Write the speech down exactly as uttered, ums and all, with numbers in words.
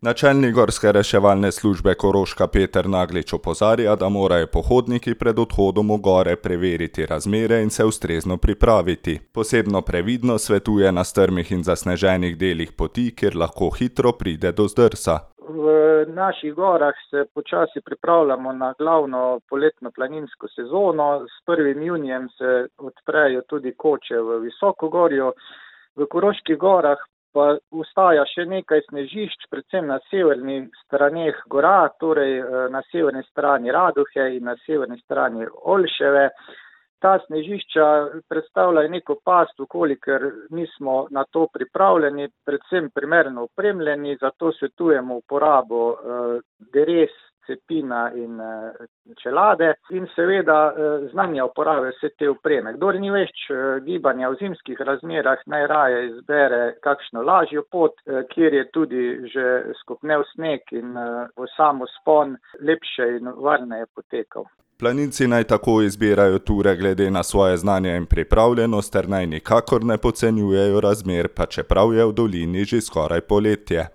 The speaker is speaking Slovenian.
Načelnik gorske reševalne službe Koroška Peter Naglič opozarja, da morajo pohodniki pred odhodom v gore preveriti razmere in se ustrezno pripraviti. Posebno previdno svetuje na strmih in zasneženih delih poti, kjer lahko hitro pride do zdrsa. V naših gorah se počasi pripravljamo na glavno poletno planinsko sezono. S prvim junijem se odprejo tudi koče v Visokogorju. V Koroških gorah pa ustaja še nekaj snežišč, predvsem na severnih straneh gora, torej na severni strani Raduhe in na severni strani Olševe. Ta snežišča predstavljajo neko past, vkolikor nismo na to pripravljeni, predvsem primerno opremljeni, zato svetujemo uporabo deres, cepina in čelade in seveda znanja uporabe vse te opreme. Kdor ni več gibanja v zimskih razmerah, najraje izbere kakšno lažjo pot, kjer je tudi že skopnel sneg in v sam vzpon lepše in varneje potekal. Planinci naj tako izbirajo ture glede na svoje znanje in pripravljenost ter naj nikakor ne podcenjujejo razmer, pa čeprav je v dolini že skoraj poletje.